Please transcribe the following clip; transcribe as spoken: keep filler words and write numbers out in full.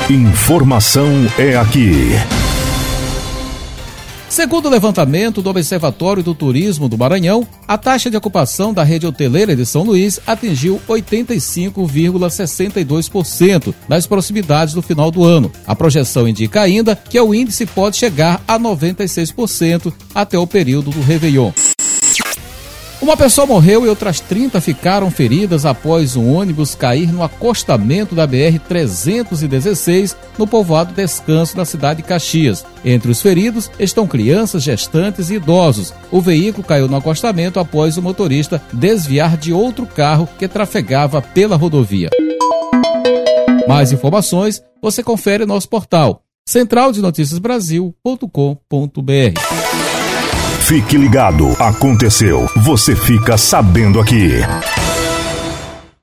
Informação é aqui. Segundo o levantamento do Observatório do Turismo do Maranhão, a taxa de ocupação da rede hoteleira de São Luís atingiu oitenta e cinco vírgula sessenta e dois por cento nas proximidades do final do ano. A projeção indica ainda que o índice pode chegar a noventa e seis por cento até o período do Réveillon. Uma pessoa morreu e outras trinta ficaram feridas após um ônibus cair no acostamento da B R trezentos e dezesseis no povoado Descanso da cidade de Caxias. Entre os feridos estão crianças, gestantes e idosos. O veículo caiu no acostamento após o motorista desviar de outro carro que trafegava pela rodovia. Mais informações você confere no nosso portal central de notícias brasil ponto com ponto b r. Fique ligado, aconteceu, você fica sabendo aqui.